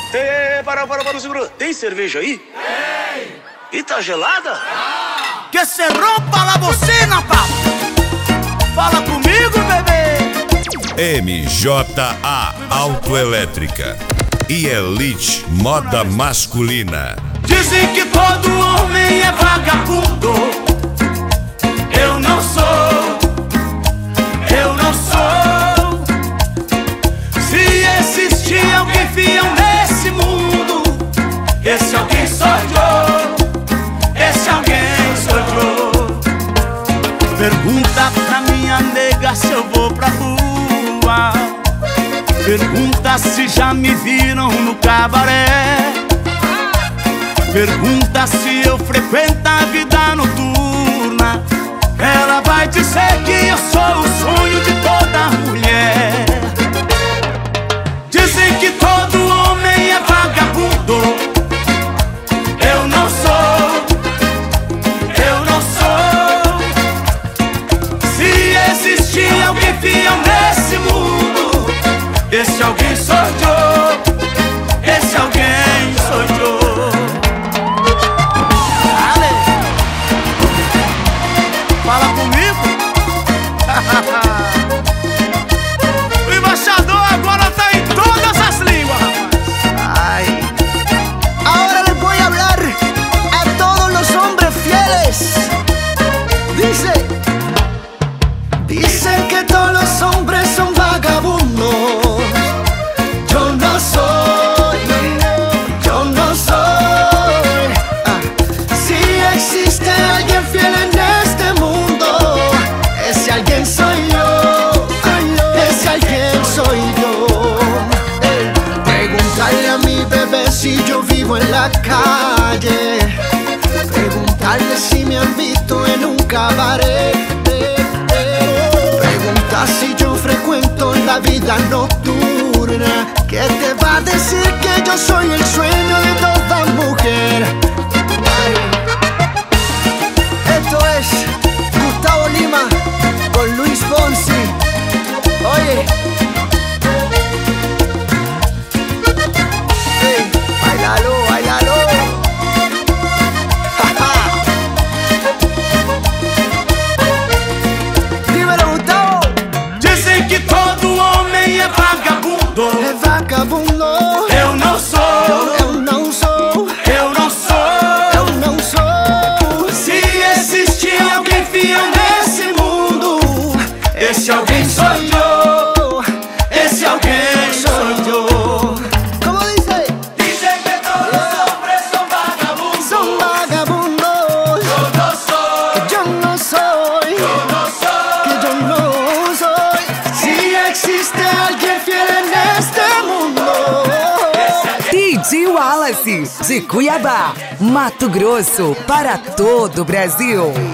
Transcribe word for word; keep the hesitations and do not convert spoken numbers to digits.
Ei, para, para, para, segura. Tem cerveja aí? Tem. E tá gelada? Ah. Que se rompa la bocina, papo. Fala comigo, bebê. M J A Autoelétrica e Elite Moda Masculina. Dizem que todo homem é vagabundo. Eu não sou, eu não sou. Se existir alguém fiel nesse mundo, esse alguém sou eu, esse alguém sou eu. Pergunta pra minha nega se eu vou pra rua. Pergunta se já me viram no cabaré. Pergunta se eu frequento a vida noturna. Ela vai dizer que eu sou o sonho de toda mulher. Dizem que todo homem é vagabundo. Eu não sou, eu não sou. Se existir alguém fiel nesse mundo, esse alguém sou eu, esse alguém sou eu. Fala comigo. O embaixador agora tá em todas as línguas, rapaz. Ay. Ahora les voy a hablar a todos los hombres fieles. Dice, dicen que todos los hombres son vagabundos. Yo no soy, yo no soy. Ah. Si existe alguien fiel en este mundo, ese alguien soy yo, ese alguien soy yo. Ey, Preguntarle a mi bebé si yo vivo en la calle. Preguntarle si me han visto en un cabaret. Pregunta si yo frecuento la vida nocturna. ¿Qué te va a decir que yo soy el sueño de toda mujer? Ay. Esto es Gustavo Lima con Luis Fonsi. Oye, hey, bailalo, bailalo. Ja, ja. Dímelo, Gustavo. Dizem que todo homem é vagabundo. É vagabundo. Eu não sou, Eu não sou, eu não sou. eu não sou. Se existir alguém fiel nesse mundo, esse alguém sou eu, esse alguém sou eu. ¿Cómo dice? Dizem que todos os hombres são vagabundos. Son vagabundos. Eu não sou, Que yo no soy, eu não sou. que yo no soy. Si existe alguien fiel en este mundo. D J Wallace, de Cuiabá, Mato Grosso, para todo o Brasil.